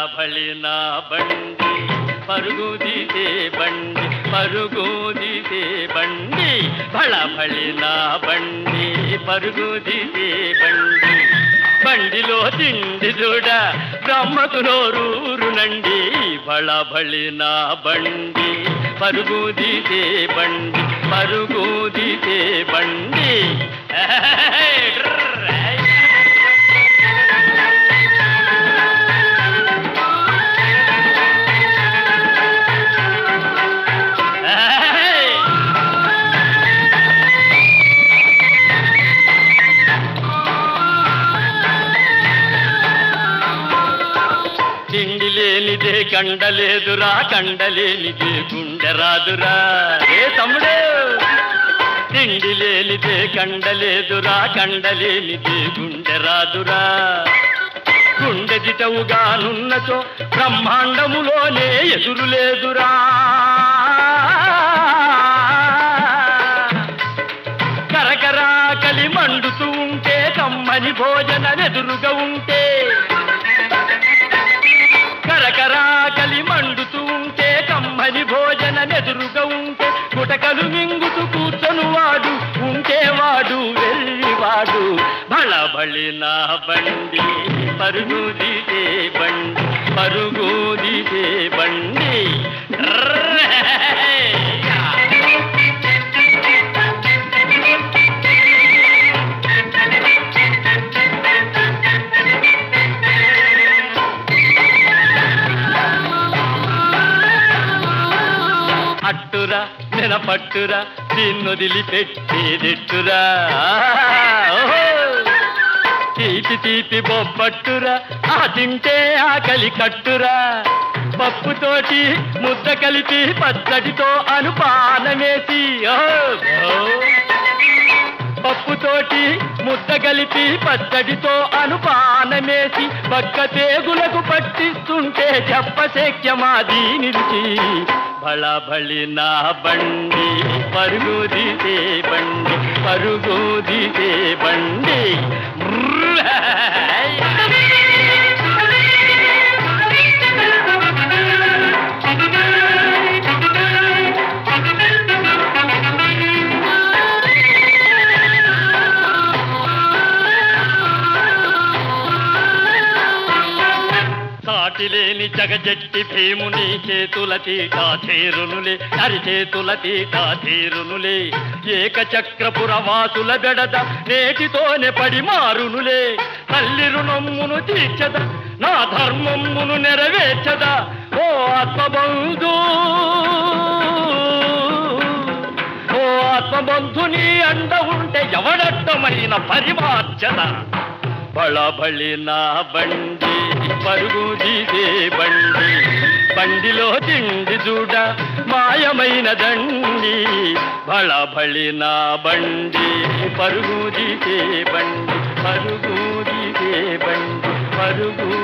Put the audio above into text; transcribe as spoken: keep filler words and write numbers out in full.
బళబళి నా బండి పరుగుదితే బండి పరుగుదితే బండి బళబళి నా బండి పరుగుదితే బండి బండిలో తిండి చూడ బ్రహ్మకు నోరూరునండి బళబళి నా బండి పరుగుదితే బండి పరుగుదితే బండి తిండి లేనిదే కండలేదురా కండలేనిదే గుండె రాదురా ఏ తమ్ముడు తిండి లేనిదే కండలేదురా కండలేనిదే గుండె రాదురా గుండె దిటవుగానున్నచో బ్రహ్మాండములోనే ఎదురు లేదురా కరకరా కలి మండుతూ ఉంటే కమ్మని భోజనమెదురుగా ఉంటే కరకరాకలి మండుతూ ఉంటే కమ్మని భోజనమెదురుగా ఉంటే గుటకలు మింగుతూ కూర్చొని వాడు ఉంటేవాడు వెళ్ళివాడు బళబళి నా బండి పరుగుదితే బండి పరుగుదితే బండి అట్టురా నిలపట్టురా దీన్నొదిలిపెట్టేదిట్టురా తీపి తీపి బొబ్బట్టురా ఆ తింటే ఆకలి కట్టురా పప్పుతోటి ముద్ద కలిపి పచ్చడితో అనుపానమేసి పప్పుతోటి ముద్ద కలిపి పచ్చడితో అనుపానమేసి పక్క తేగులకు పట్టిస్తుంటే చెప్పశక్యమా దీనిచి బళబళి నా బండి పరుగుదితే బండి పరుగుదితే బండి సాటిలేని జగజట్టి భీముని చేతుల తీటా చేరునులే హరి చేతుల తీటా చేరునులే ఏకచక్రపురవాసుల బెడద నేటితోనే పడి మారునులే తల్లి రుణమ్మును తీర్చద నా ధర్మమ్మును నెరవేర్చద ఓ ఆత్మబంధు ఓ ఆత్మబంధుని అండ ఉంటే ఎవడట్టమైన పరిమార్చద బళబళి నా బండి పరుగుదితే బండి బండిలో తిండి చూడ మాయమైన దండి బళబళి నా బండి పరుగుదితే బండి పరుగుదితే బండి పరుగు